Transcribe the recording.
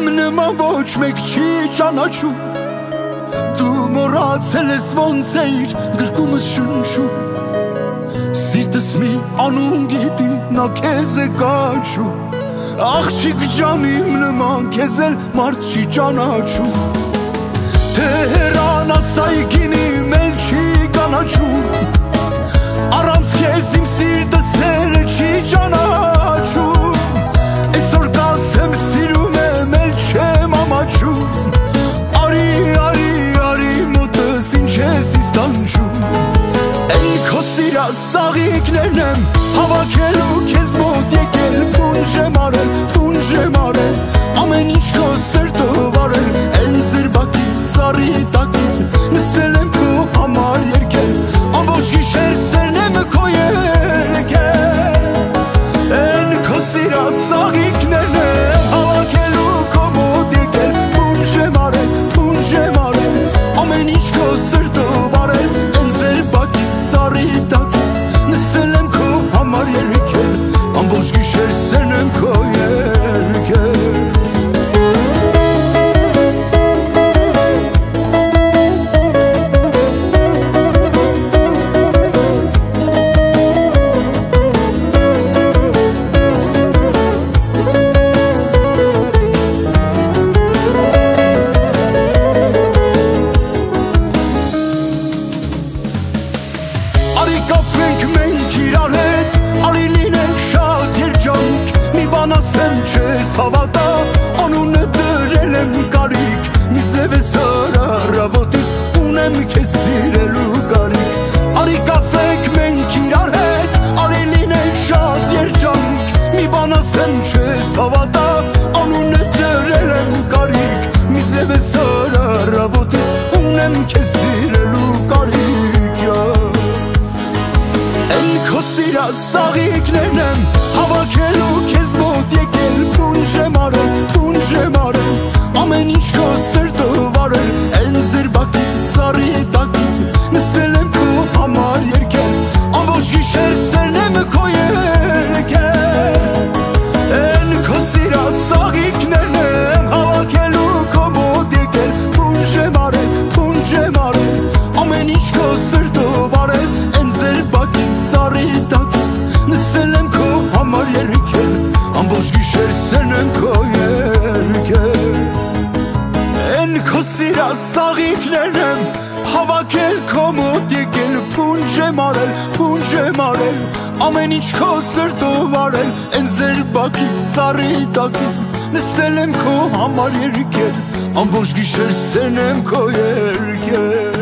իմ նման ոչ մեկ չի ճանաչում, դու մոռացել ես ոնց էիր գրկումս շնչում, սիրտս մի անուն գիտի նա քեզ է կանչում, աղջիկ ջան իմ նման քեզ էլ մարդ չի ճանաչում, թե հեռանաս այգին իմ էլ չի կանաչում, առանց քեզ իմ սիրտս էլ չի ճանաչում, այսօր կասեմ սիրում եմ էլ չեմ ամաչում, արի արի արի մոտս ինչ ես ինձ տանջում, էն քո սիրած սաղիկներն եմ հավաքելու քեզ մոտ եկել, փունջ եմ արել, ամեն ինչ քո սրտով արել, էն ձրբակի ծառի տակին նստել եմ քո համար երգել, ամբողջ գիշեր սերն եմ քո երգել, էն քո սիրած սաղիկներն եմ հավաքելու քո մոտ եկել, փունջ եմ արել, ամեն ինչ քո սրտով արել, էն ձրբակի ծառի տակին նստել եմ քո համար երգել, ամբողջ գիշեր սերն եմ քո երգել. Արի կապվենք մենք իրար հետ, արի լինենք շատ երջանք, մի բան ասեմ չես հավատա, անունը դրել եմ կարիք, մի ձև ես առավոտից ունեմ քեզ սիրելու կարիք, արի կապվենք մենք իրար հետ, արի լինենք շատ երջանք, մի բան ասեմ չես հավատա, անունը դրել եմ կարիք, մի ձև ես առավոտից ունեմ քեզ սիրելու կարիք, Էն քո սիրած սաղիկներն եմ հավաքելու քեզ մոտ եկել, փունջ եմ արել, ամեն ինչ քո սրտով արել, էն ձրբակի ծառի տակին նստել եմ քո համար երգել, ամբողջ գիշեր սերն եմ քո երգել, էն քո սիրած սաղիկներն եմ հավաքելու քո մոտ եկել, փունջ եմ արել, ամեն ինչ քո սրտով արել, էն ձրբակի ծառի տակին նստել եմ քո համար երգել, ամբողջ գիշեր սերն եմ քո երգել, էն քո սիրած սաղիկներն եմ հավաքել քո մոտ եկել, փունջ եմ արել, ամեն ինչ քո սրտով արել, էն ձրբակի ծառի տակին նստել եմ քո համար երգել, ամբողջ գիշեր սերն եմ քո երգել.